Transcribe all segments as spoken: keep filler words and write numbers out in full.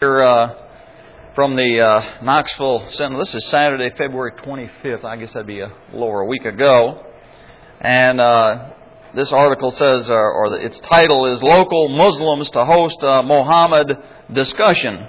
Here, uh, from the uh, Knoxville Sentinel. This is Saturday, February twenty-fifth. I guess that'd be a little over a week ago. And uh, this article says, uh, or the, its title is "Local Muslims to Host a Mohammed Discussion."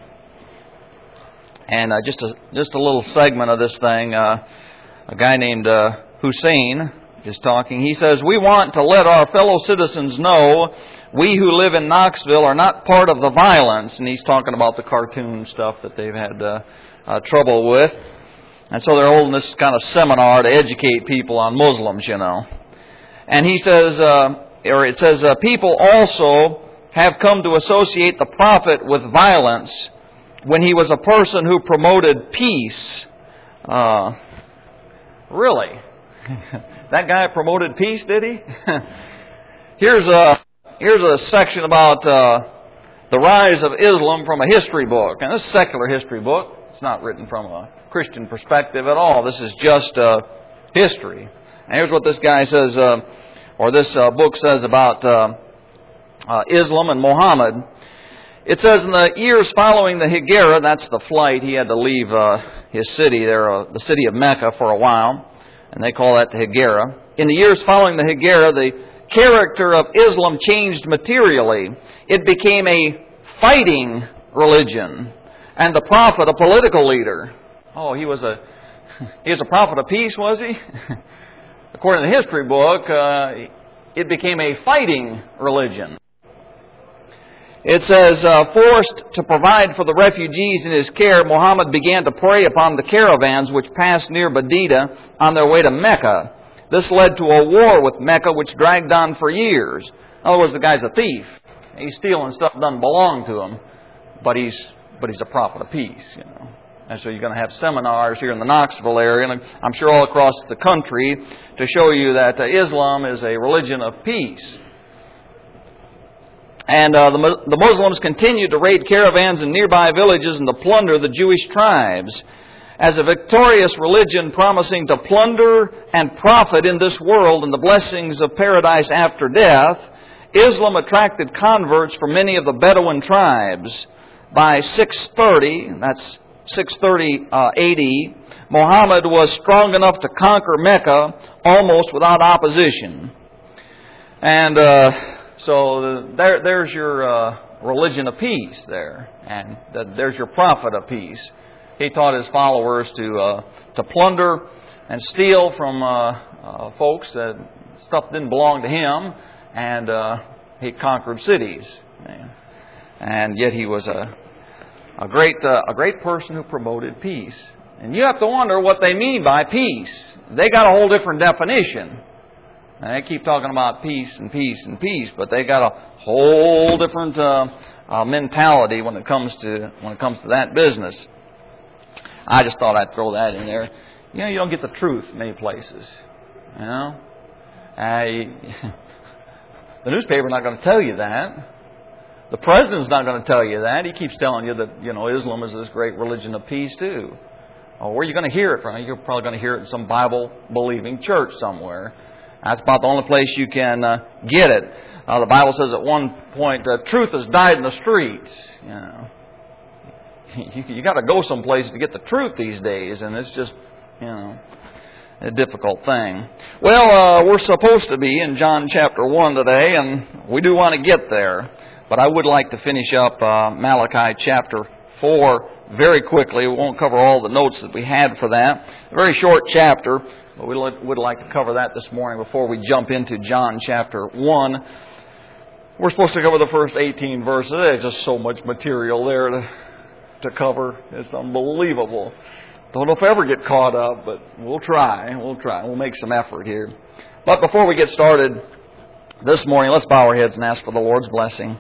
And uh, just a just a little segment of this thing. Uh, a guy named uh, Hussein is talking. He says, "We want to let our fellow citizens know we who live in Knoxville are not part of the violence." And he's talking about the cartoon stuff that they've had uh, uh, trouble with. And so they're holding this kind of seminar to educate people on Muslims, you know. And he says, uh, or it says, uh, people also have come to associate the Prophet with violence when he was a person who promoted peace. Uh, really? That guy promoted peace, did he? Here's a... Here's a section about uh, the rise of Islam from a history book. And this is a secular history book. It's not written from a Christian perspective at all. This is just uh, history. And here's what this guy says, uh, or this uh, book says about uh, uh, Islam and Muhammad. It says, in the years following the Hijra, that's the flight, he had to leave uh, his city there, uh, the city of Mecca, for a while. And they call that the Hijra. In the years following the Hijra, the character of Islam changed materially. It became a fighting religion, and the prophet a political leader. Oh, he was a he was a prophet of peace, was he? According to the history book, uh, it became a fighting religion. It says, uh, forced to provide for the refugees in his care, Muhammad began to prey upon the caravans which passed near Badida on their way to Mecca. This led to a war with Mecca, which dragged on for years. In other words, the guy's a thief. He's stealing stuff that doesn't belong to him, but he's but he's a prophet of peace, you know. And so you're going to have seminars here in the Knoxville area, and I'm sure all across the country, to show you that uh, Islam is a religion of peace. And uh, the, the Muslims continued to raid caravans in nearby villages and to plunder the Jewish tribes. As a victorious religion promising to plunder and profit in this world and the blessings of paradise after death, Islam attracted converts from many of the Bedouin tribes. By six thirty, that's six thirty uh, A D, Muhammad was strong enough to conquer Mecca almost without opposition. And uh, so there, there's your uh, religion of peace there, and there's your prophet of peace. He taught his followers to uh, to plunder and steal from uh, uh, folks that stuff didn't belong to him, and uh, he conquered cities. And yet he was a a great uh, a great person who promoted peace. And you have to wonder what they mean by peace. They got a whole different definition. And they keep talking about peace and peace and peace, but they got a whole different uh, uh, mentality when it comes to when it comes to that business. I just thought I'd throw that in there. You know, you don't get the truth many places. You know? I, the newspaper's not going to tell you that. The president's not going to tell you that. He keeps telling you that, you know, Islam is this great religion of peace, too. Oh, where are you going to hear it from? You're probably going to hear it in some Bible-believing church somewhere. That's about the only place you can uh, get it. Uh, the Bible says at one point, uh, truth has died in the streets, you know. You, you got to go someplace to get the truth these days, and it's just, you know, a difficult thing. Well, uh, we're supposed to be in John chapter one today, and we do want to get there. But I would like to finish up uh, Malachi chapter four very quickly. We won't cover all the notes that we had for that. A very short chapter, but we would like to cover that this morning before we jump into John chapter one. We're supposed to cover the first eighteen verses. There's just so much material there to... to cover. It's unbelievable. Don't know if I ever get caught up, but we'll try. We'll try. We'll make some effort here. But before we get started this morning, let's bow our heads and ask for the Lord's blessing.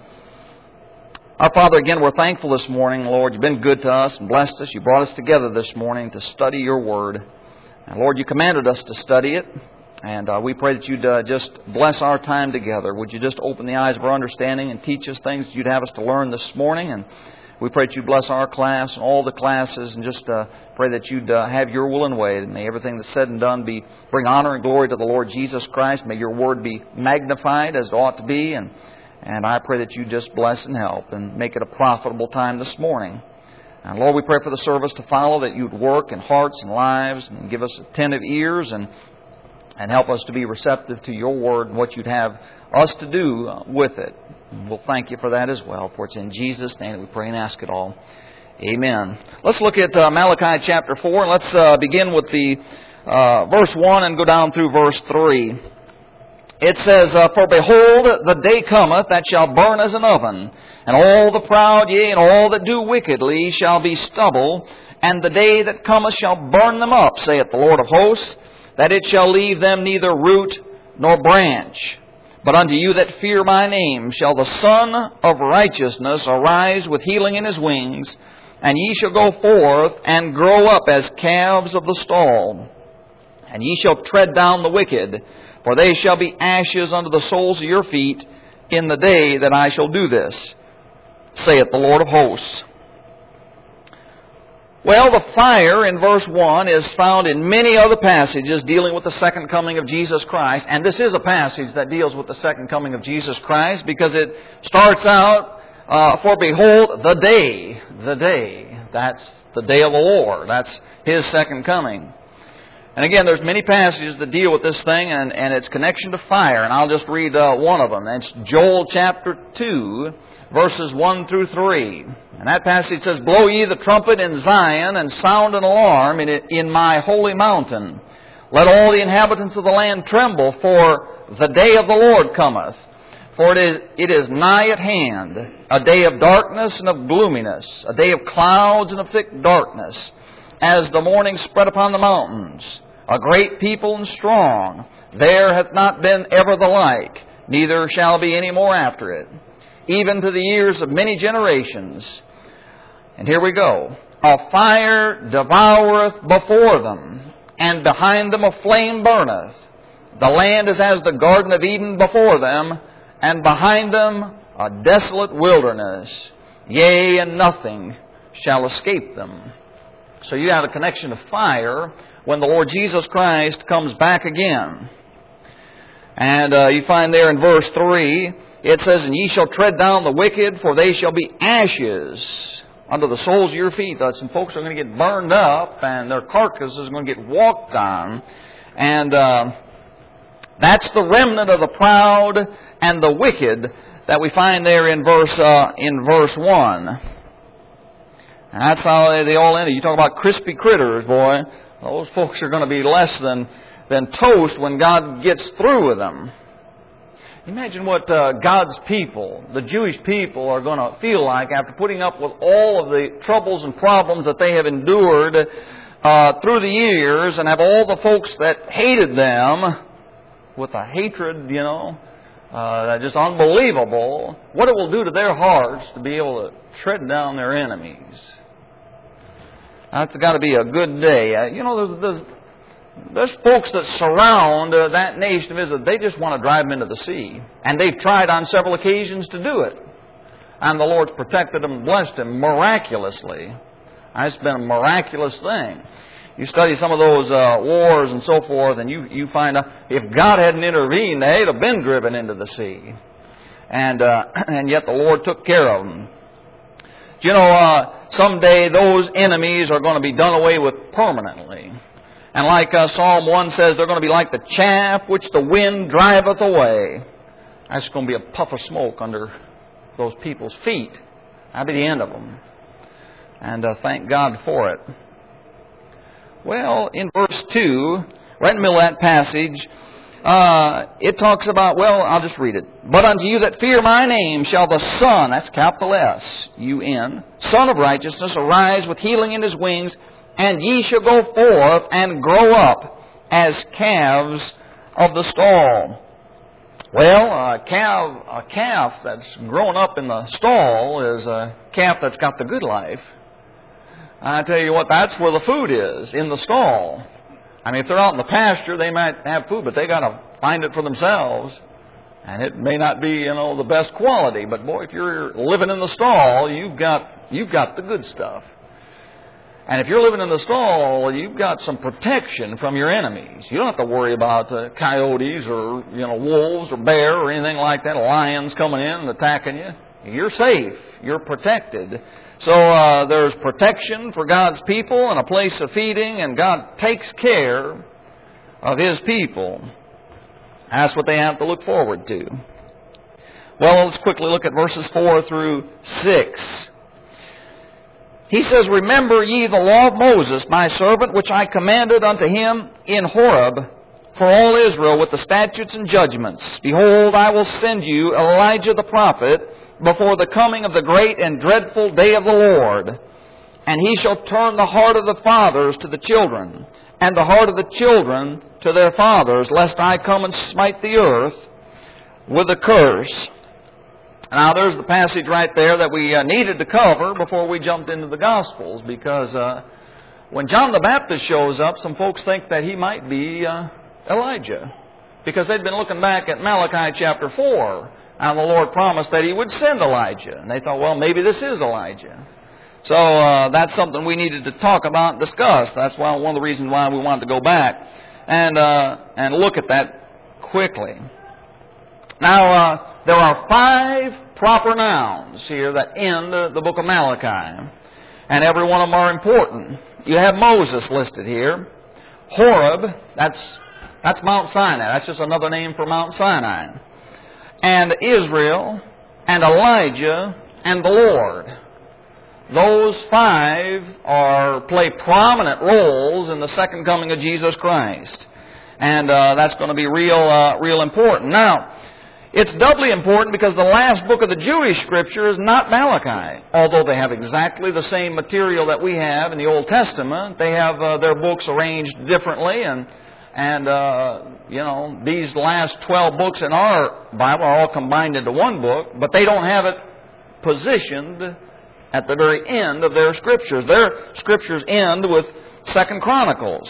Our Father, again, we're thankful this morning, Lord. You've been good to us and blessed us. You brought us together this morning to study your Word. And Lord, you commanded us to study it. And uh, we pray that you'd uh, just bless our time together. Would you just open the eyes of our understanding and teach us things that you'd have us to learn this morning? And we pray that you bless our class and all the classes, and just uh, pray that you'd uh, have your will and way. And may everything that's said and done be bring honor and glory to the Lord Jesus Christ. May your word be magnified as it ought to be, and And I pray that you just bless and help and make it a profitable time this morning. And Lord, we pray for the service to follow, that you'd work in hearts and lives and give us attentive ears and and help us to be receptive to your word and what you'd have us to do with it. And we'll thank you for that as well, for it's in Jesus' name that we pray and ask it all. Amen. Let's look at uh, Malachi chapter four, and let's uh, begin with the uh, verse one and go down through verse three. It says, uh, For behold, the day cometh that shall burn as an oven, and all the proud, yea, and all that do wickedly shall be stubble, and the day that cometh shall burn them up, saith the Lord of hosts, that it shall leave them neither root nor branch. But unto you that fear my name shall the Son of Righteousness arise with healing in his wings, and ye shall go forth and grow up as calves of the stall. And ye shall tread down the wicked, for they shall be ashes under the soles of your feet in the day that I shall do this, saith the Lord of hosts. Well, the fire in verse one is found in many other passages dealing with the second coming of Jesus Christ. And this is a passage that deals with the second coming of Jesus Christ because it starts out, uh, For behold, the day, the day. That's the day of the Lord. That's His second coming. And again, there's many passages that deal with this thing and, and its connection to fire. And I'll just read uh, one of them. It's Joel chapter two, verses one through three. And that passage says, Blow ye the trumpet in Zion, and sound an alarm in, it, in my holy mountain. Let all the inhabitants of the land tremble, for the day of the Lord cometh. For it is, it is nigh at hand, a day of darkness and of gloominess, a day of clouds and of thick darkness, as the morning spread upon the mountains. A great people and strong, there hath not been ever the like, neither shall be any more after it, even to the years of many generations. And here we go. A fire devoureth before them, and behind them a flame burneth. The land is as the Garden of Eden before them, and behind them a desolate wilderness. Yea, and nothing shall escape them. So you have a connection to fire when the Lord Jesus Christ comes back again. And uh, you find there in verse three, it says, And ye shall tread down the wicked, for they shall be ashes under the soles of your feet. That's some folks are going to get burned up, and their carcass is going to get walked on. And uh, that's the remnant of the proud and the wicked that we find there in verse uh, in verse one. And that's how they, they all end. You talk about crispy critters, boy. Those folks are going to be less than, than toast when God gets through with them. Imagine what uh, God's people, the Jewish people, are going to feel like after putting up with all of the troubles and problems that they have endured uh, through the years, and have all the folks that hated them with a hatred, you know, uh, that's just unbelievable. What it will do to their hearts to be able to tread down their enemies. That's got to be a good day. Uh, you know, there's, there's, there's folks that surround uh, that nation of Israel. They just want to drive them into the sea. And they've tried on several occasions to do it. And the Lord's protected them and blessed them miraculously. And it's been a miraculous thing. You study some of those uh, wars and so forth, and you, you find out if God hadn't intervened, they'd have been driven into the sea. And, uh, and yet the Lord took care of them. You know, uh, someday those enemies are going to be done away with permanently. And like uh, Psalm one says, they're going to be like the chaff which the wind driveth away. That's going to be a puff of smoke under those people's feet. That'll be the end of them. And uh, thank God for it. Well, in verse two, right in the middle of that passage, Uh, it talks about, well, I'll just read it. But unto you that fear my name shall the Son, that's capital S, U N, Son of Righteousness, arise with healing in His wings, and ye shall go forth and grow up as calves of the stall. Well, a calf, a calf that's grown up in the stall is a calf that's got the good life. I tell you what, that's where the food is, in the stall. I mean, if they're out in the pasture, they might have food, but they got to find it for themselves. And it may not be, you know, the best quality. But boy, if you're living in the stall, you've got you've got the good stuff. And if you're living in the stall, you've got some protection from your enemies. You don't have to worry about uh, coyotes or, you know, wolves or bear or anything like that, lions coming in and attacking you. You're safe. You're protected. So uh, there's protection for God's people and a place of feeding, and God takes care of His people. That's what they have to look forward to. Well, let's quickly look at verses four through six. He says, "Remember ye the law of Moses, my servant, which I commanded unto him in Horeb, for all Israel with the statutes and judgments. Behold, I will send you Elijah the prophet before the coming of the great and dreadful day of the Lord. And he shall turn the heart of the fathers to the children, and the heart of the children to their fathers, lest I come and smite the earth with a curse." Now, there's the passage right there that we uh, needed to cover before we jumped into the Gospels, because uh, when John the Baptist shows up, some folks think that he might be uh, Elijah, because they'd been looking back at Malachi chapter four, and the Lord promised that He would send Elijah. And they thought, well, maybe this is Elijah. So uh, that's something we needed to talk about and discuss. That's why one of the reasons why we wanted to go back and uh, and look at that quickly. Now, uh, there are five proper nouns here that end uh, the book of Malachi, and every one of them are important. You have Moses listed here. Horeb, that's that's Mount Sinai. That's just another name for Mount Sinai. And Israel, and Elijah, and the Lord. Those five are play prominent roles in the second coming of Jesus Christ. And uh, that's going to be real, uh, real important. Now, it's doubly important because the last book of the Jewish Scripture is not Malachi. Although they have exactly the same material that we have in the Old Testament, they have uh, their books arranged differently, and and uh, you know, these last twelve books in our Bible are all combined into one book, but they don't have it positioned at the very end of their Scriptures. Their Scriptures end with Second Chronicles,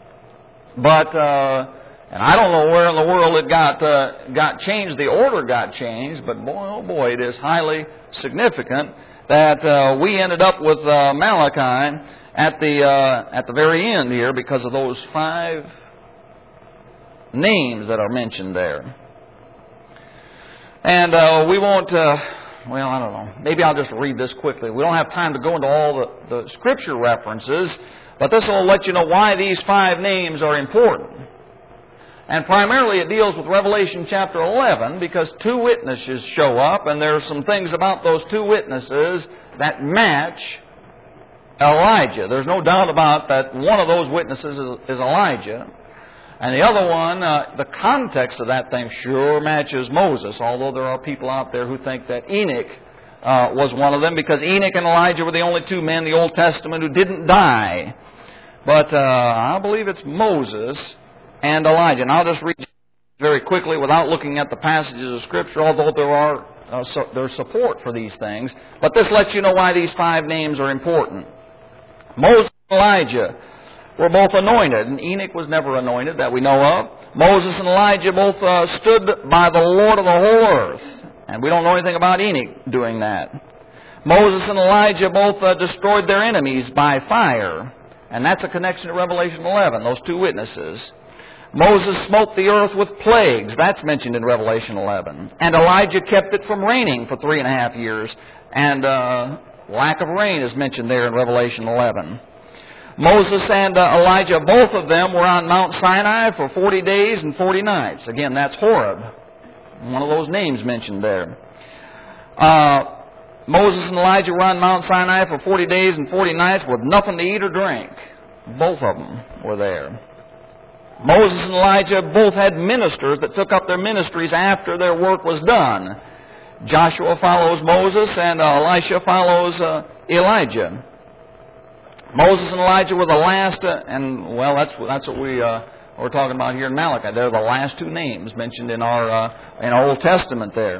but. Uh, And I don't know where in the world it got uh, got changed, the order got changed, but boy, oh boy, it is highly significant that uh, we ended up with uh, Malachi at the uh, at the very end here because of those five names that are mentioned there. And uh, we won't, uh, well, I don't know, maybe I'll just read this quickly. We don't have time to go into all the, the Scripture references, but this will let you know why these five names are important. And primarily it deals with Revelation chapter eleven because two witnesses show up, and there are some things about those two witnesses that match Elijah. There's no doubt about that one of those witnesses is, is Elijah. And the other one, uh, the context of that thing sure matches Moses, although there are people out there who think that Enoch uh, was one of them, because Enoch and Elijah were the only two men in the Old Testament who didn't die. But uh, I believe it's Moses and Elijah. And I'll just read very quickly without looking at the passages of Scripture, although there are uh, so, there's support for these things. But this lets you know why these five names are important. Moses and Elijah were both anointed, and Enoch was never anointed that we know of. Moses and Elijah both uh, stood by the Lord of the whole earth, and we don't know anything about Enoch doing that. Moses and Elijah both uh, destroyed their enemies by fire, and that's a connection to Revelation eleven, those two witnesses. Moses smote the earth with plagues. That's mentioned in Revelation eleven. And Elijah kept it from raining for three and a half years. And uh, lack of rain is mentioned there in Revelation eleven. Moses and uh, Elijah, both of them were on Mount Sinai for forty days and forty nights. Again, that's Horeb. One of those names mentioned there. Uh, Moses and Elijah were on Mount Sinai for forty days and forty nights with nothing to eat or drink. Both of them were there. Moses and Elijah both had ministers that took up their ministries after their work was done. Joshua follows Moses, and uh, Elisha follows uh, Elijah. Moses and Elijah were the last, uh, and well, that's that's what we uh, we're talking about here in Malachi. They're the last two names mentioned in our uh, in our Old Testament there,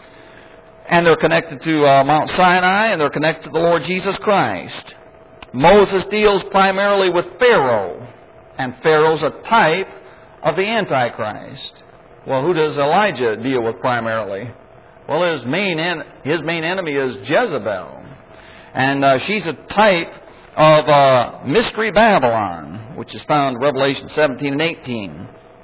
and they're connected to uh, Mount Sinai, and they're connected to the Lord Jesus Christ. Moses deals primarily with Pharaoh. And Pharaoh's a type of the Antichrist. Well, who does Elijah deal with primarily? Well, his main en- his main enemy is Jezebel. And uh, she's a type of uh, Mystery Babylon, which is found in Revelation seventeen and eighteen.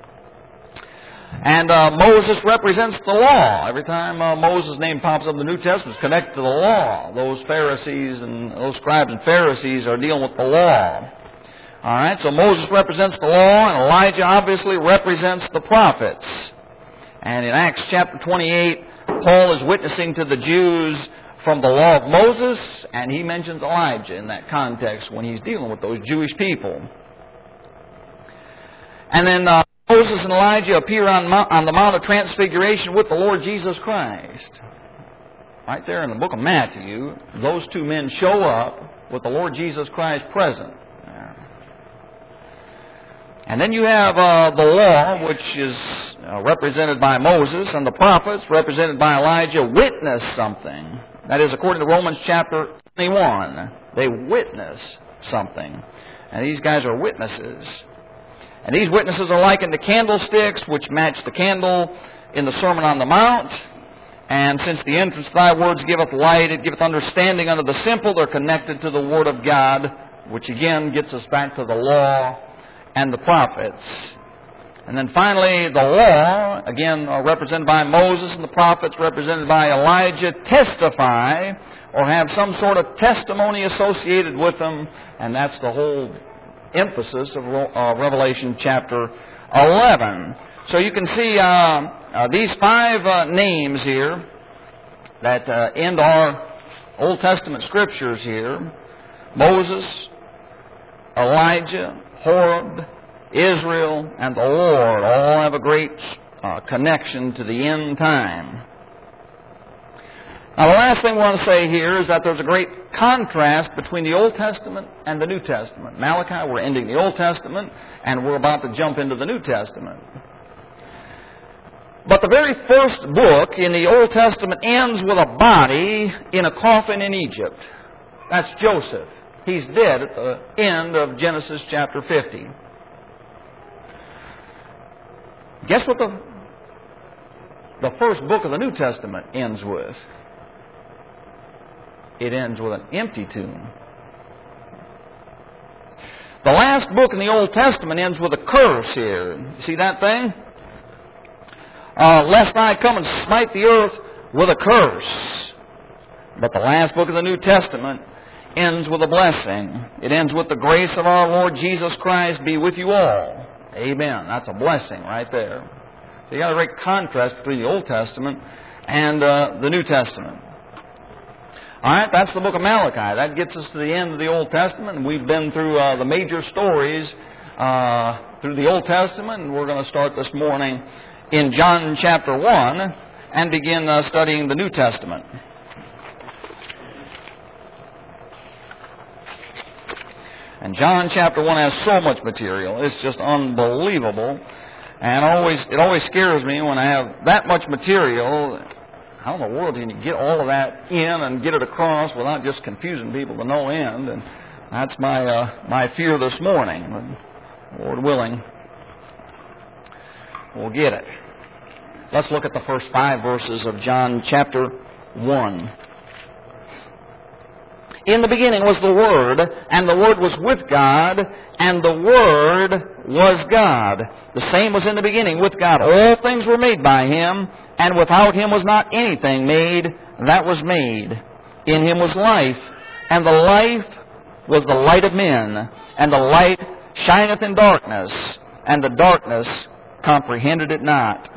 And uh, Moses represents the law. Every time uh, Moses' name pops up in the New Testament, it's connected to the law. Those Pharisees and those scribes and Pharisees are dealing with the law. All right, so Moses represents the law, and Elijah obviously represents the prophets. And in Acts chapter twenty-eight, Paul is witnessing to the Jews from the law of Moses, and he mentions Elijah in that context when he's dealing with those Jewish people. And then uh, Moses and Elijah appear on, Mount, on the Mount of Transfiguration with the Lord Jesus Christ. Right there in the book of Matthew, those two men show up with the Lord Jesus Christ present. And then you have uh, the law, which is uh, represented by Moses, and the prophets, represented by Elijah, witness something. That is, according to Romans chapter twenty-one, they witness something. And these guys are witnesses. And these witnesses are likened to candlesticks, which match the candle in the Sermon on the Mount. And since the entrance of thy words giveth light, it giveth understanding unto the simple, they're connected to the Word of God, which again gets us back to the law and the prophets. And then finally, the law, again uh, represented by Moses, and the prophets represented by Elijah, testify or have some sort of testimony associated with them, and that's the whole emphasis of uh, Revelation chapter eleven. So you can see uh, uh, these five uh, names here that uh, end our Old Testament scriptures here: Moses, Elijah, Horeb, Israel, and the Lord all have a great uh, connection to the end time. Now, the last thing we want to say here is that there's a great contrast between the Old Testament and the New Testament. Malachi, we're ending the Old Testament, and we're about to jump into the New Testament. But the very first book in the Old Testament ends with a body in a coffin in Egypt. That's Joseph. He's dead at the end of Genesis chapter fifty. Guess what the, the first book of the New Testament ends with? It ends with an empty tomb. The last book in the Old Testament ends with a curse here. You see that thing? Uh, lest I come and smite the earth with a curse. But the last book of the New Testament ends with a blessing. It ends with the grace of our Lord Jesus Christ be with you all. Amen. That's a blessing right there. So you got a great contrast between the Old Testament and uh, the New Testament. All right, that's the book of Malachi. That gets us to the end of the Old Testament. And we've been through uh, the major stories uh, through the Old Testament. And we're going to start this morning in John chapter one and begin uh, studying the New Testament. And John chapter one has so much material. It's just unbelievable. And always it always scares me when I have that much material. How in the world can you get all of that in and get it across without just confusing people to no end? And that's my uh, my fear this morning. But Lord willing, we'll get it. Let's look at the first five verses of John chapter one. In the beginning was the Word, and the Word was with God, and the Word was God. The same was in the beginning with God. All things were made by Him, and without Him was not anything made that was made. In Him was life, and the life was the light of men. And the light shineth in darkness, and the darkness comprehended it not.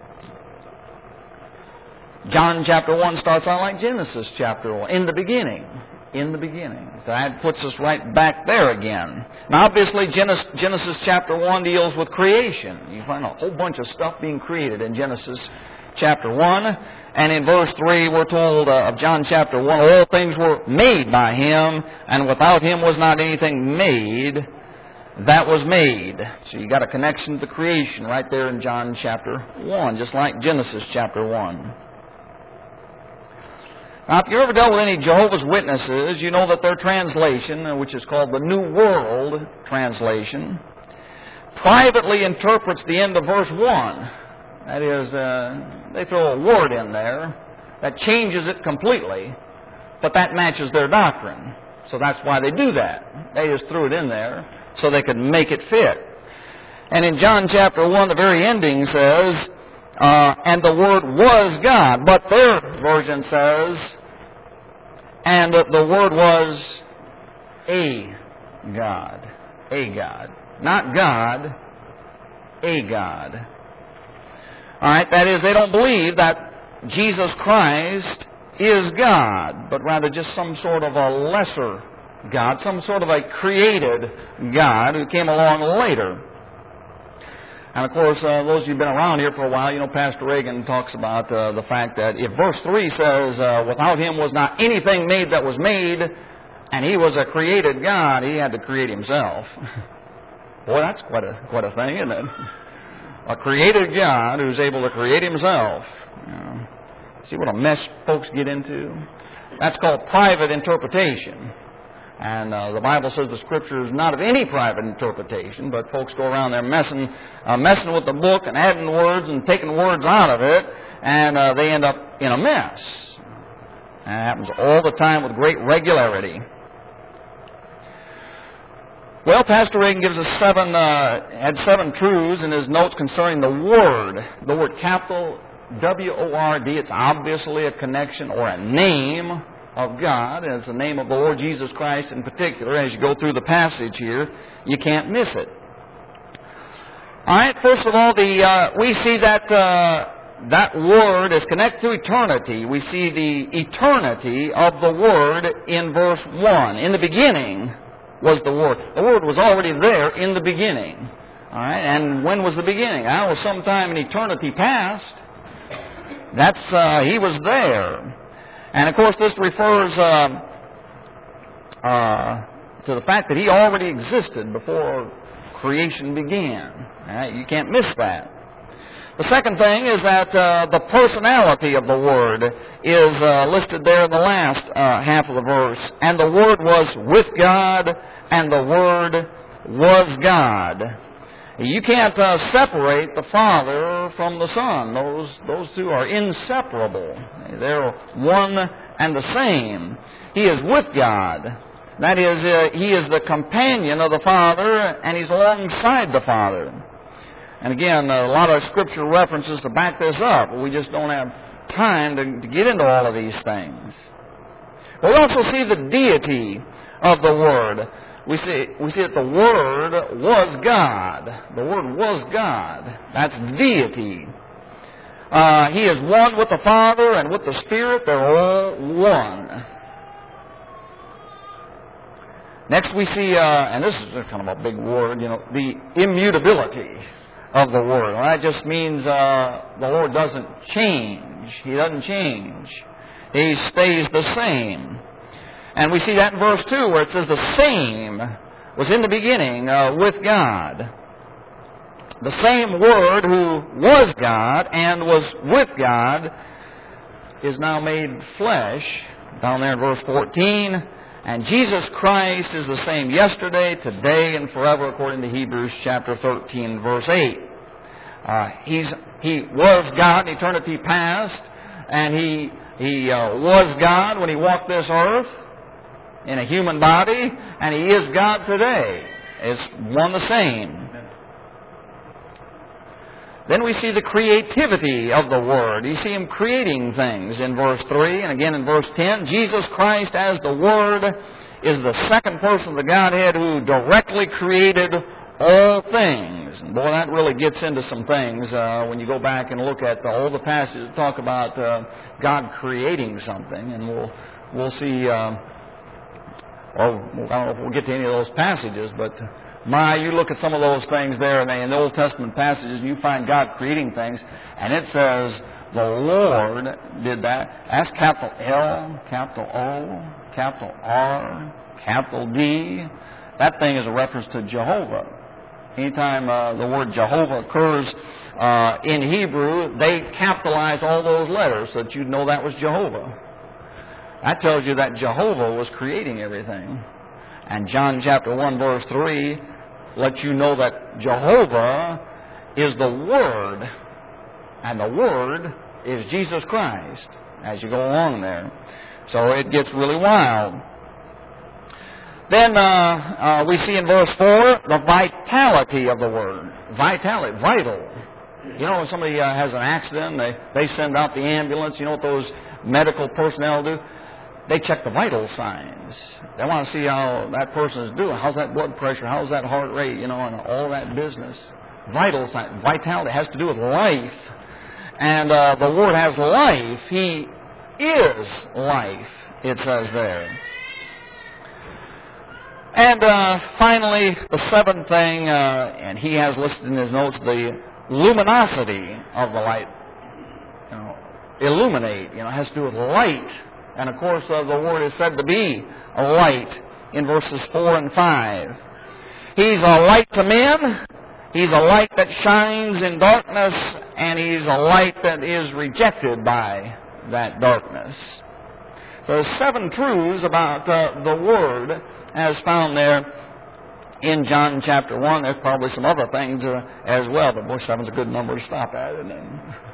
John chapter one starts out like Genesis chapter one. In the beginning. In the beginning. So that puts us right back there again. Now obviously Genesis, Genesis chapter one deals with creation. You find a whole bunch of stuff being created in Genesis chapter one. And in verse three we're told uh, of John chapter one, all things were made by Him, and without Him was not anything made that was made. So you got a connection to the creation right there in John chapter one, just like Genesis chapter one. Now, if you've ever dealt with any Jehovah's Witnesses, you know that their translation, which is called the New World Translation, privately interprets the end of verse one. That is, uh, they throw a word in there that changes it completely, but that matches their doctrine. So that's why they do that. They just threw it in there so they could make it fit. And in John chapter one, the very ending says, uh, and the Word was God. But their version says, and the Word was a God. A God. Not God, a God. All right, that is, they don't believe that Jesus Christ is God, but rather just some sort of a lesser God, some sort of a created God who came along later. And of course, uh, those of you who've been around here for a while, you know Pastor Reagan talks about uh, the fact that if verse three says, uh, without Him was not anything made that was made, and He was a created God, He had to create Himself. Boy, that's quite a, quite a thing, isn't it? A created God who's able to create Himself. You know, see what a mess folks get into? That's called private interpretation. And uh, the Bible says the Scripture is not of any private interpretation, but folks go around there messing, uh, messing with the book and adding words and taking words out of it, and uh, they end up in a mess. And it happens all the time with great regularity. Well, Pastor Reagan gives us seven, uh, had seven truths in his notes concerning the Word. The word capital W O R D, it's obviously a connection or a name of God, and it's the name of the Lord Jesus Christ in particular. As you go through the passage here, you can't miss it. All right, first of all, the uh, we see that uh, that Word is connected to eternity. We see the eternity of the Word in verse one. In the beginning was the Word. The Word was already there in the beginning. All right, and when was the beginning? That was sometime in eternity past. That's uh, He was there. And, of course, this refers uh, uh, to the fact that He already existed before creation began. Right? You can't miss that. The second thing is that uh, the personality of the Word is uh, listed there in the last uh, half of the verse. And the Word was with God, and the Word was God. You can't uh, separate the Father from the Son. Those those two are inseparable. They're one and the same. He is with God. That is, uh, He is the companion of the Father, and He's alongside the Father. And again, a lot of Scripture references to back this up. We just don't have time to, to get into all of these things. But we also see the deity of the Word. We see, we see that the Word was God. The Word was God. That's deity. Uh, he is one with the Father and with the Spirit. They're all one. Next we see, uh, and this is kind of a big word, you know, the immutability of the Word. Well, that just means uh, the Lord doesn't change. He doesn't change. He stays the same. And we see that in verse two where it says the same was in the beginning uh, with God. The same Word who was God and was with God is now made flesh, down there in verse fourteen. And Jesus Christ is the same yesterday, today, and forever, according to Hebrews chapter thirteen, verse eight. Uh, he's, he was God in eternity past, and He, he uh, was God when He walked this earth in a human body, and He is God today. It's one the same. Then we see the creativity of the Word. You see Him creating things in verse three, and again in verse ten. Jesus Christ as the Word is the second person of the Godhead who directly created all things. And boy, that really gets into some things uh, when you go back and look at the, all the passages that talk about uh, God creating something, and we'll we'll see. Uh, Or I don't know if we'll get to any of those passages, but my, you look at some of those things there in the, in the Old Testament passages, and you find God creating things, and it says the Lord did that. That's capital L, capital O, capital R, capital D. That thing is a reference to Jehovah. Anytime uh, the word Jehovah occurs uh, in Hebrew, they capitalize all those letters so that you'd know that was Jehovah. That tells you that Jehovah was creating everything. And John chapter one verse three lets you know that Jehovah is the Word. And the Word is Jesus Christ as you go along there. So it gets really wild. Then uh, uh, we see in verse four the vitality of the Word. Vitality, vital. You know, when somebody uh, has an accident, they, they send out the ambulance. You know what those medical personnel do? They check the vital signs. They want to see how that person is doing. How's that blood pressure? How's that heart rate? You know, and all that business. Vital signs. Vitality has to do with life. And uh, the Word has life. He is life, it says there. And uh, finally, the seventh thing, uh, and he has listed in his notes, the luminosity of the light. You know, illuminate, you know, has to do with light. And of course, uh, the Word is said to be a light in verses four and five. He's a light to men. He's a light that shines in darkness. And He's a light that is rejected by that darkness. There's seven truths about uh, the Word as found there in John chapter one. There's probably some other things uh, as well, but boy, seven's a good number to stop at, isn't it?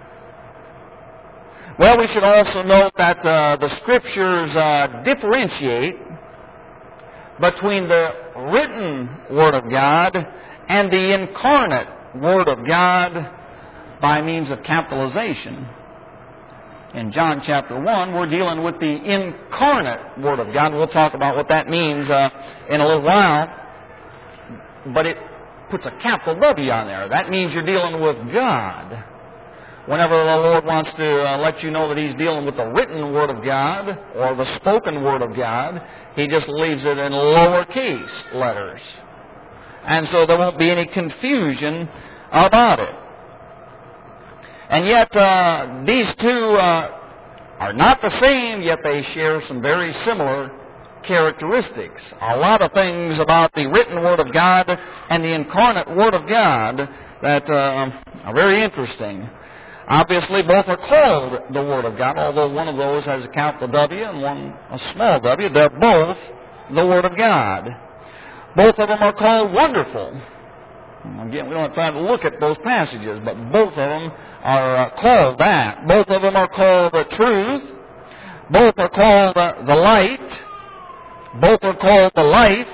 Well, we should also note that uh, the Scriptures uh, differentiate between the written Word of God and the incarnate Word of God by means of capitalization. In John chapter one, we're dealing with the incarnate Word of God. We'll talk about what that means uh, in a little while. But it puts a capital W on there. That means you're dealing with God. Whenever the Lord wants to uh, let you know that He's dealing with the written Word of God or the spoken Word of God, He just leaves it in lowercase letters. And so there won't be any confusion about it. And yet, uh, these two uh, are not the same, yet they share some very similar characteristics. A lot of things about the written Word of God and the incarnate Word of God that uh, are very interesting. Obviously, both are called the Word of God, although one of those has a capital W and one a small w. They're both the Word of God. Both of them are called wonderful. Again, we don't have time to look at those passages, but both of them are uh, called that. Both of them are called the truth. Both are called uh, the light. Both are called the life.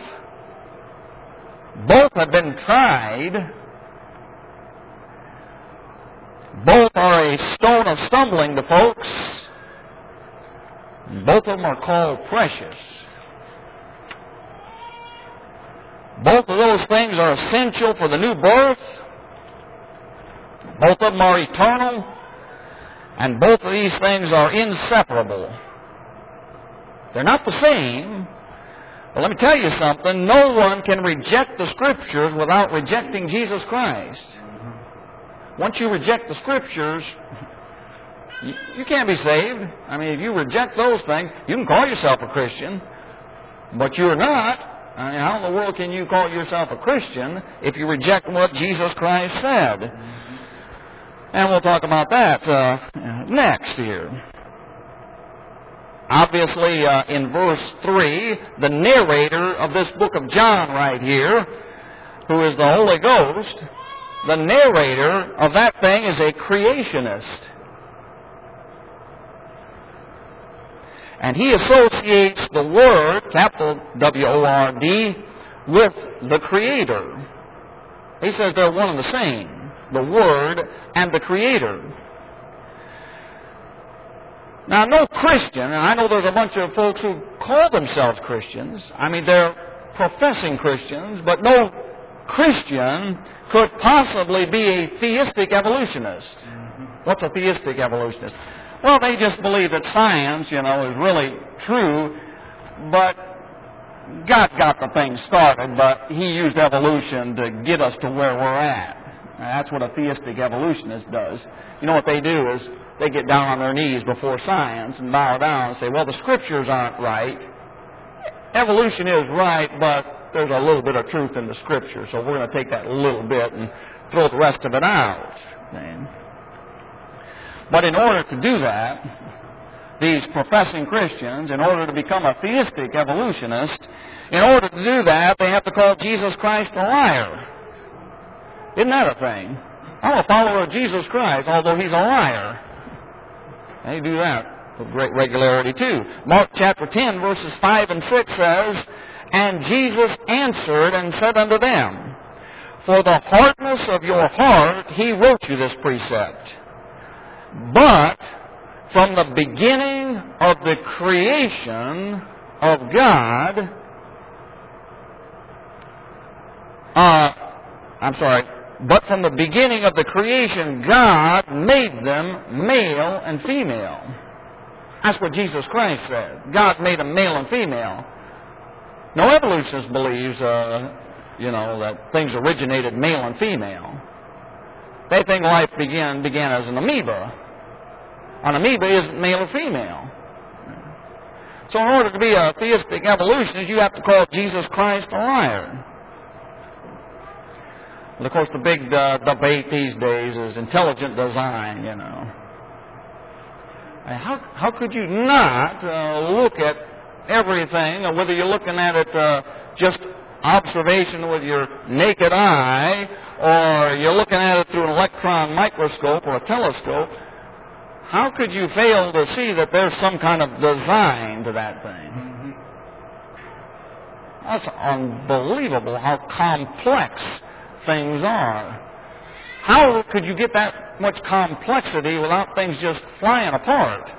Both have been tried. Both are a stone of stumbling to folks. Both of them are called precious. Both of those things are essential for the new birth. Both of them are eternal. And both of these things are inseparable. They're not the same. But let me tell you something. No one can reject the Scriptures without rejecting Jesus Christ. Once you reject the Scriptures, you, you can't be saved. I mean, if you reject those things, you can call yourself a Christian, but you're not. I mean, how in the world can you call yourself a Christian if you reject what Jesus Christ said? And we'll talk about that uh, next here. Obviously, uh, in verse three, the narrator of this book of John right here, who is the Holy Ghost, the narrator of that thing is a creationist. And he associates the Word, capital W O R D, with the Creator. He says they're one and the same, the Word and the Creator. Now, no Christian, and I know there's a bunch of folks who call themselves Christians. I mean, they're professing Christians, but no Christian could possibly be a theistic evolutionist. What's a theistic evolutionist? Well, they just believe that science, you know, is really true, but God got the thing started, but He used evolution to get us to where we're at. Now, that's what a theistic evolutionist does. You know what they do is they get down on their knees before science and bow down and say, well, the Scriptures aren't right. Evolution is right, but there's a little bit of truth in the Scripture, so we're going to take that little bit and throw the rest of it out. Man. But in order to do that, these professing Christians, in order to become a theistic evolutionist, in order to do that, they have to call Jesus Christ a liar. Isn't that a thing? I'm a follower of Jesus Christ, although He's a liar. They do that with great regularity too. Mark chapter ten, verses five and six says, And Jesus answered and said unto them, For the hardness of your heart he wrote you this precept. But from the beginning of the creation of God, uh, I'm sorry, but from the beginning of the creation, God made them male and female. That's what Jesus Christ said. God made them male and female. No evolutionist believes, uh, you know, that things originated male and female. They think life began began as an amoeba. An amoeba isn't male or female. So in order to be a theistic evolutionist, you have to call Jesus Christ a liar. And of course, the big uh, debate these days is intelligent design, you know. And how, how could you not uh, look at everything, or whether you're looking at it uh, just observation with your naked eye, or you're looking at it through an electron microscope or a telescope, how could you fail to see that there's some kind of design to that thing? Mm-hmm. That's unbelievable how complex things are. How could you get that much complexity without things just flying apart?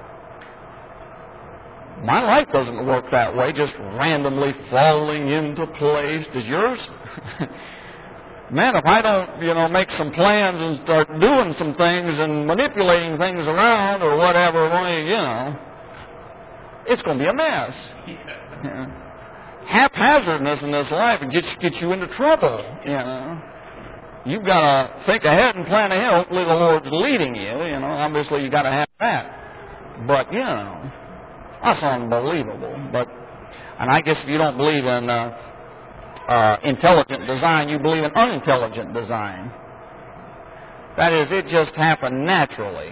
My life doesn't work that way, just randomly falling into place. Does yours? Man, if I don't, you know, make some plans and start doing some things and manipulating things around or whatever, well, you know, it's going to be a mess. Yeah. Haphazardness in this life gets gets you into trouble, you know. You've got to think ahead and plan ahead. Hopefully the Lord's leading you, you know. Obviously you've got to have that. But, you know, that's unbelievable. But, and I guess if you don't believe in uh, uh, intelligent design, you believe in unintelligent design. That is, it just happened naturally.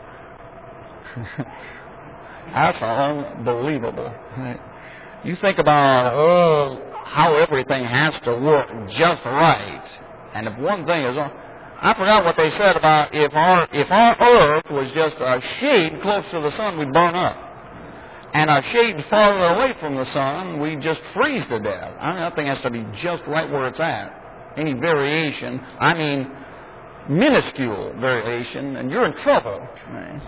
That's unbelievable. You think about oh, how everything has to work just right. And if one thing is, I forgot what they said about if our if our Earth was just a shade close to the sun, we'd burn up. And a shade farther away from the sun, we'd just freeze to death. I mean, that thing has to be just right where it's at. Any variation, I mean, minuscule variation, and you're in trouble. Right?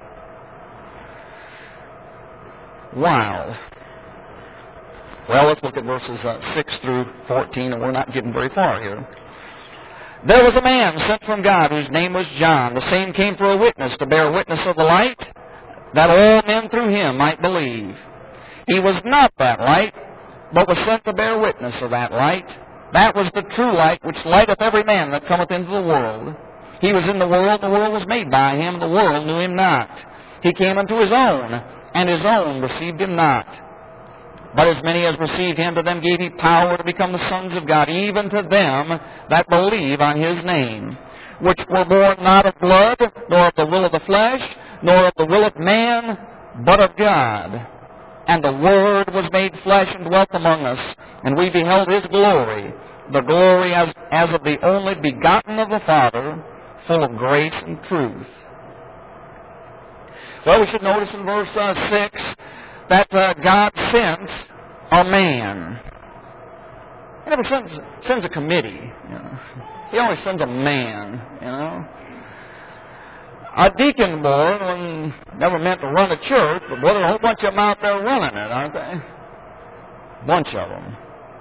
Wow. Well, let's look at verses uh, six through fourteen, and we're not getting very far here. There was a man sent from God whose name was John. The same came for a witness, to bear witness of the light, that all men through him might believe. He was not that light, but was sent to bear witness of that light. That was the true light, which lighteth every man that cometh into the world. He was in the world, the world was made by him, the world knew him not. He came unto his own, and his own received him not. But as many as received him, to them gave he power to become the sons of God, even to them that believe on his name, which were born not of blood, nor of the will of the flesh, nor of the will of man, but of God. And the Word was made flesh and dwelt among us, and we beheld his glory, the glory as, as of the only begotten of the Father, full of grace and truth. Well, we should notice in verse uh, six, that uh, God sent a man. He never sends, sends a committee. You know. He always sends a man, you know. A deacon board when never meant to run a church, but boy, there's a whole bunch of them out there running it, aren't they? Bunch of them.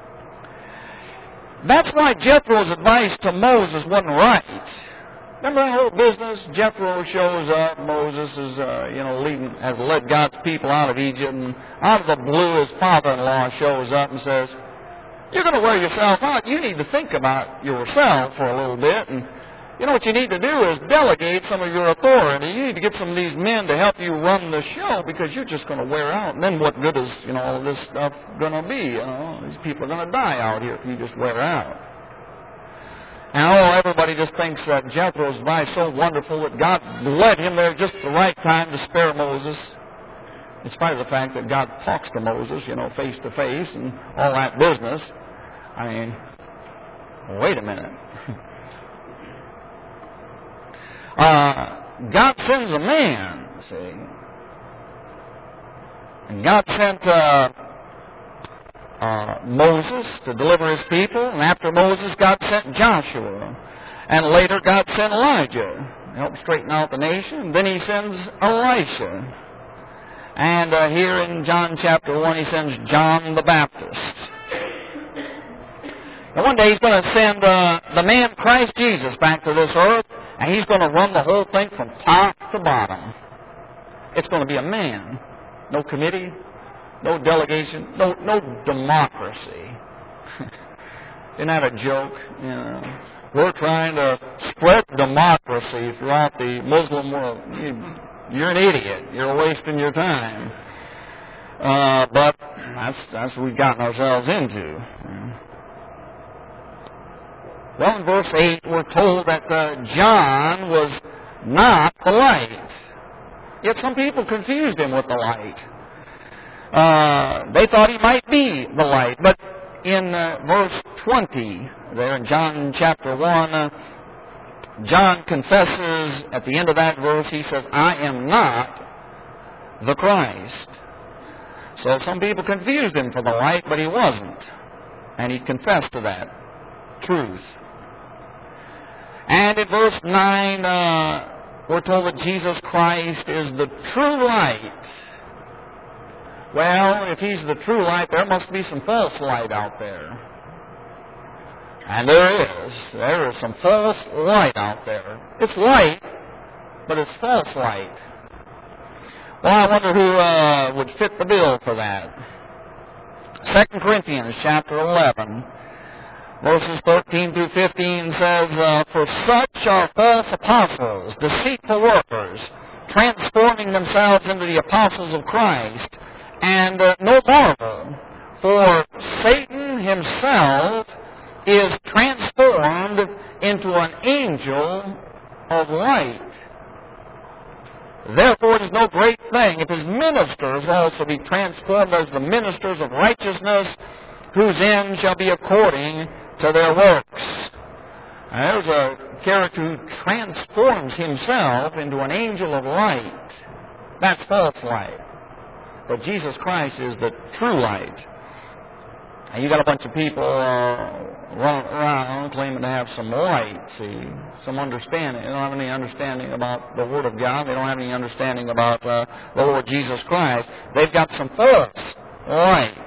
That's why Jethro's advice to Moses wasn't right. Remember that whole business? Jethro shows up. Moses is, uh, you know, leading, has led God's people out of Egypt. And out of the blue, his father-in-law shows up and says, "You're going to wear yourself out. You need to think about yourself for a little bit. And you know what you need to do is delegate some of your authority. You need to get some of these men to help you run the show because you're just going to wear out. And then what good is, you know, all this stuff going to be? You know, these people are going to die out here if you just wear out." And oh, everybody just thinks that Jethro's advice so wonderful that God led him there just the right time to spare Moses. In spite of the fact that God talks to Moses, you know, face to face and all that business. I mean, wait a minute. uh, God sends a man, see. And God sent uh, uh, Moses to deliver his people. And after Moses, God sent Joshua. And later, God sent Elijah to help straighten out the nation. And then he sends Elisha. And uh, here in John chapter one, he sends John the Baptist. And one day he's going to send uh, the man Christ Jesus back to this earth, and he's going to run the whole thing from top to bottom. It's going to be a man. No committee, no delegation, no no democracy. Isn't that a joke? You know, we're trying to spread democracy throughout the Muslim world. You, you're an idiot. You're wasting your time. Uh, but that's that's what we've gotten ourselves into. Well, in verse eight, we're told that uh, John was not the light. Yet some people confused him with the light. Uh, they thought he might be the light. But in uh, verse twenty, there in John chapter one, uh, John confesses at the end of that verse, he says, I am not the Christ. So some people confused him for the light, but he wasn't. And he confessed to that truth. And in verse nine, uh, we're told that Jesus Christ is the true light. Well, if he's the true light, there must be some false light out there. And there is. There is some false light out there. It's light, but it's false light. Well, I wonder who uh, would fit the bill for that. Second Corinthians chapter eleven. Verses thirteen through fifteen says, uh, For such are false apostles, deceitful workers, transforming themselves into the apostles of Christ. And uh, no marvel, for Satan himself is transformed into an angel of light. Therefore it is no great thing if his ministers also be transformed as the ministers of righteousness, whose end shall be according to their works. Now, there's a character who transforms himself into an angel of light. That's false light. But Jesus Christ is the true light. And you got a bunch of people uh, running around claiming to have some light, see, some understanding. They don't have any understanding about the Word of God. They don't have any understanding about uh, the Lord Jesus Christ. They've got some false light.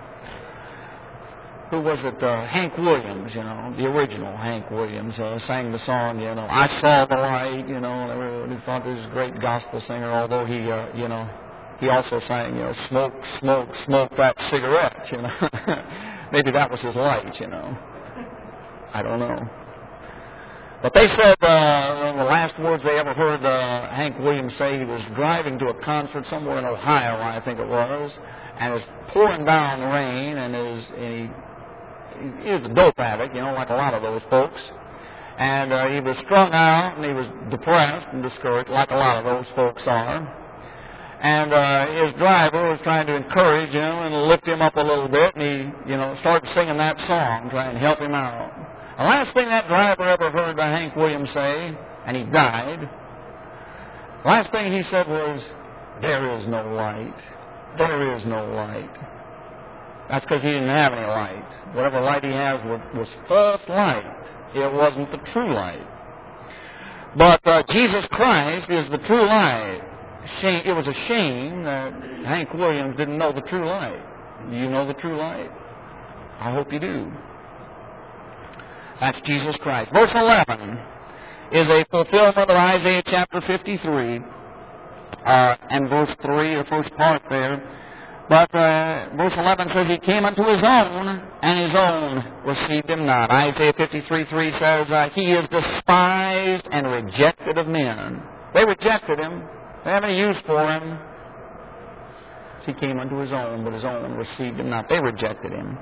Who was it? Uh, Hank Williams, you know, the original Hank Williams, uh, sang the song, you know, I saw the light, you know, and everybody thought he was a great gospel singer, although he, uh, you know, he also sang, you know, smoke, smoke, smoke that cigarette, you know. Maybe that was his light, you know. I don't know. But they said, uh, the last words they ever heard uh, Hank Williams say, he was driving to a concert somewhere in Ohio, I think it was, and it was pouring down rain, and, his, and he... He was a dope addict, you know, like a lot of those folks. And uh, he was strung out, and he was depressed and discouraged, like a lot of those folks are. And uh, his driver was trying to encourage him and lift him up a little bit, and he, you know, started singing that song, trying to help him out. The last thing that driver ever heard Hank Williams say, and he died, the last thing he said was, there is no light. There is no light. That's because he didn't have any light. Whatever light he has was, was false light. It wasn't the true light. But uh, Jesus Christ is the true light. Shame, it was a shame that Hank Williams didn't know the true light. Do you know the true light? I hope you do. That's Jesus Christ. Verse eleven is a fulfillment of Isaiah chapter fifty-three. Uh, and verse three, the first part there. But uh, verse eleven says, He came unto His own, and His own received Him not. Isaiah fifty-three three says, uh, He is despised and rejected of men. They rejected Him. They have any use for Him. He came unto His own, but His own received Him not. They rejected Him.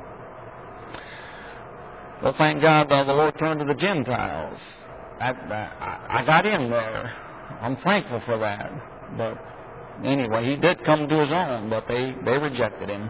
Well, thank God uh, the Lord turned to the Gentiles. I, I, I got in there. I'm thankful for that. But anyway, He did come to His own, but they, they rejected Him.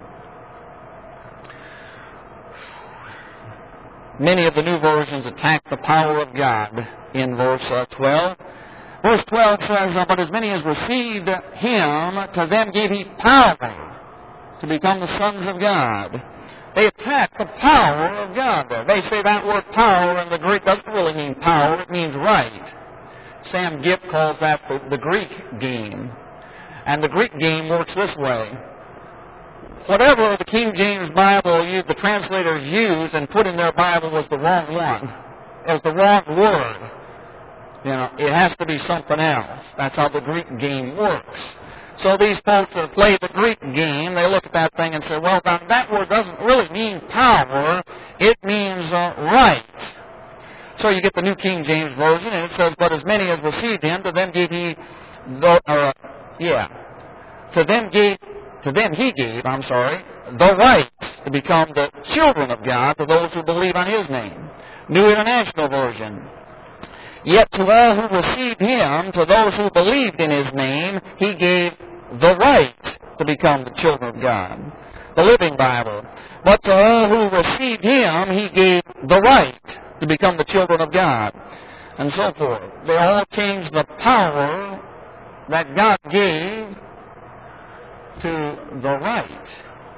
Many of the new versions attack the power of God in verse uh, twelve. Verse twelve says, But as many as received Him, to them gave He power to become the sons of God. They attack the power of God there. They say that word power in the Greek doesn't really mean power, it means right. Sam Gipp calls that the, the Greek game. And the Greek game works this way. Whatever the King James Bible used, the translators used and put in their Bible was the wrong one. It was the wrong word. You know, it has to be something else. That's how the Greek game works. So these folks that play the Greek game, they look at that thing and say, well, that, that word doesn't really mean power. It means uh, right. So you get the New King James Version, and it says, but as many as received him, to them gave he, the, uh, yeah, to them gave, to them he gave, I'm sorry, the right to become the children of God to those who believe on his name. New International Version. Yet to all who received him, to those who believed in his name, he gave the right to become the children of God. The Living Bible. But to all who received him, he gave the right to become the children of God. And so forth. They all changed the power that God gave to the right.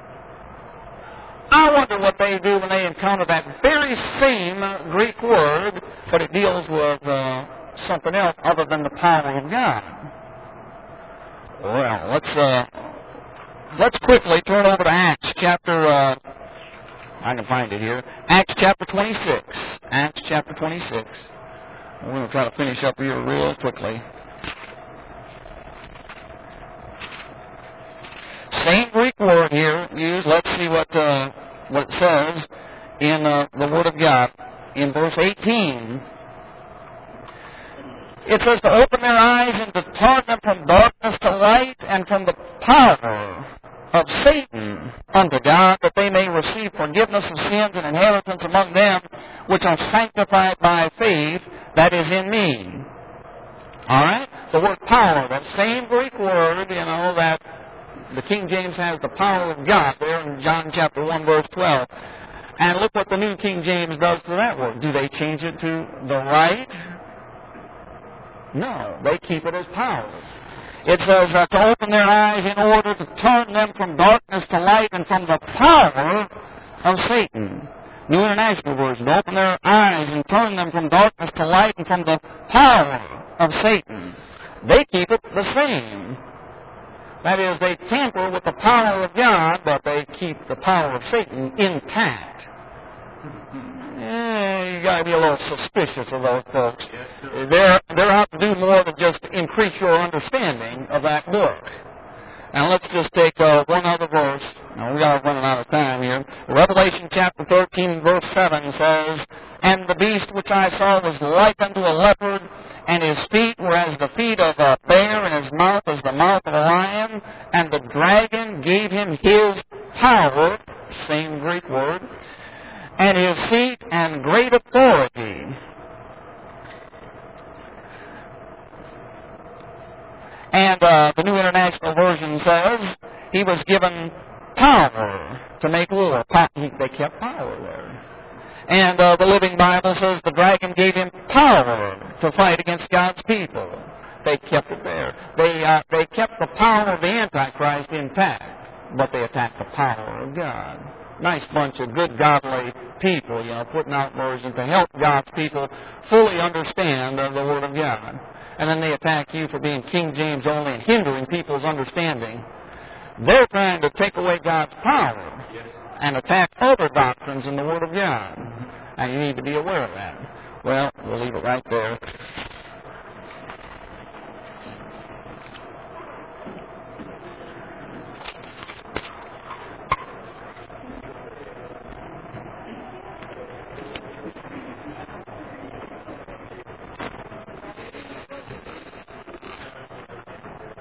I wonder what they do when they encounter that very same Greek word, but it deals with uh, something else other than the power of God. Well, let's uh, let's quickly turn over to Acts chapter. Uh, I can find it here. Acts chapter twenty-six. Acts chapter twenty-six. We're going to try to finish up here real quickly. Same Greek word here used. Let's see what uh, what it says in uh, the Word of God in verse eighteen. It says to open their eyes and to turn them from darkness to light and from the power of Satan unto God, that they may receive forgiveness of sins and inheritance among them which are sanctified by faith that is in me. All right? The word power, that same Greek word, you know, that the King James has the power of God there in John chapter one, verse twelve. And look what the New King James does to that word. Do they change it to the right? No, they keep it as power. It says uh, to open their eyes in order to turn them from darkness to light and from the power of Satan. New International Version, to open their eyes and turn them from darkness to light and from the power of Satan. They keep it the same. That is, they tamper with the power of God, but they keep the power of Satan intact. Eh, you got to be a little suspicious of those folks. They're they're out to do more than just increase your understanding of that book. Now let's just take uh, one other verse. Now we are running out of time here. Revelation chapter thirteen, verse seven says, "And the beast which I saw was like unto a leopard, and his feet were as the feet of a bear, and his mouth as the mouth of a lion. And the dragon gave him his power," same Greek word, "and his seat and great authority." And uh, the New International Version says he was given power to make war. They kept power there. And uh, the Living Bible says the dragon gave him power to fight against God's people. They kept it there. They uh, they kept the power of the Antichrist intact, but they attacked the power of God. Nice bunch of good, godly people, you know, putting out versions to help God's people fully understand uh, the Word of God. And then they attack you for being King James only and hindering people's understanding. They're trying to take away God's power and attack other doctrines in the Word of God. And you need to be aware of that. Well, we'll leave it right there.